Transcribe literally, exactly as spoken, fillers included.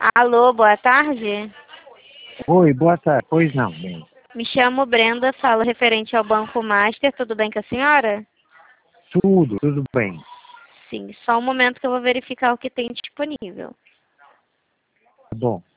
Alô, boa tarde. Oi, boa tarde. Pois não, bem. Me chamo Brenda, falo referente ao Banco Master. Tudo bem com a senhora? Tudo, tudo bem. Sim, só um momento que eu vou verificar o que tem disponível. Tá bom.